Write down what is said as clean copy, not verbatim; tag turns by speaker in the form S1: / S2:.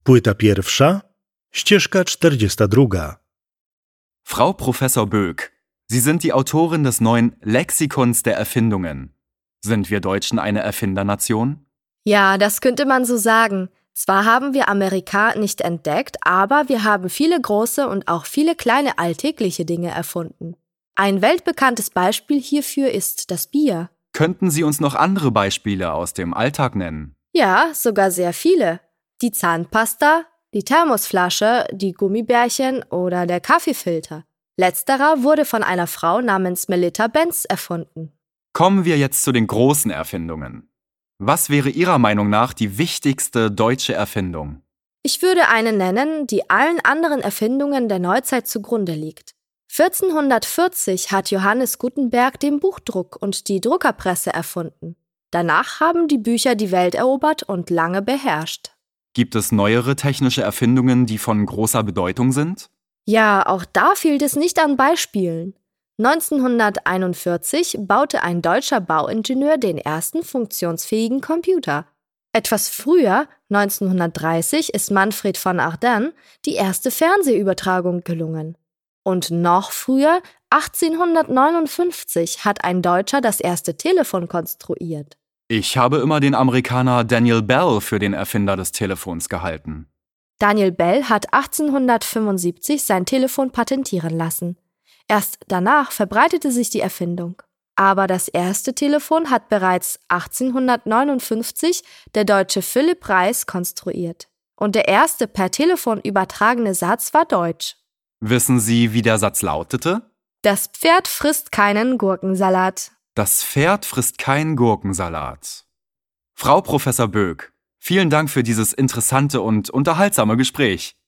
S1: Płyta pierwsza, ścieżka 42.
S2: Frau Professor Böck, Sie sind die Autorin des neuen Lexikons der Erfindungen. Sind wir Deutschen eine Erfindernation?
S3: Ja, das könnte man so sagen. Zwar haben wir Amerika nicht entdeckt, aber wir haben viele große und auch viele kleine alltägliche Dinge erfunden. Ein weltbekanntes Beispiel hierfür ist das Bier.
S2: Könnten Sie uns noch andere Beispiele aus dem Alltag nennen?
S3: Ja, sogar sehr viele. Die Zahnpasta, die Thermosflasche, die Gummibärchen oder der Kaffeefilter. Letzterer wurde von einer Frau namens Melita Benz erfunden.
S2: Kommen wir jetzt zu den großen Erfindungen. Was wäre Ihrer Meinung nach die wichtigste deutsche Erfindung?
S3: Ich würde eine nennen, die allen anderen Erfindungen der Neuzeit zugrunde liegt. 1440 hat Johannes Gutenberg den Buchdruck und die Druckerpresse erfunden. Danach haben die Bücher die Welt erobert und lange beherrscht.
S2: Gibt es neuere technische Erfindungen, die von großer Bedeutung sind?
S3: Ja, auch da fehlt es nicht an Beispielen. 1941 baute ein deutscher Bauingenieur den ersten funktionsfähigen Computer. Etwas früher, 1930, ist Manfred von Ardenne die erste Fernsehübertragung gelungen. Und noch früher, 1859, hat ein Deutscher das erste Telefon konstruiert.
S2: Ich habe immer den Amerikaner Daniel Bell für den Erfinder des Telefons gehalten.
S3: Daniel Bell hat 1875 sein Telefon patentieren lassen. Erst danach verbreitete sich die Erfindung. Aber das erste Telefon hat bereits 1859 der Deutsche Philipp Reis konstruiert. Und der erste per Telefon übertragene Satz war deutsch.
S2: Wissen Sie, wie der Satz lautete?
S3: Das Pferd frisst keinen Gurkensalat.
S2: Das Pferd frisst keinen Gurkensalat. Frau Professor Böck, vielen Dank für dieses interessante und unterhaltsame Gespräch.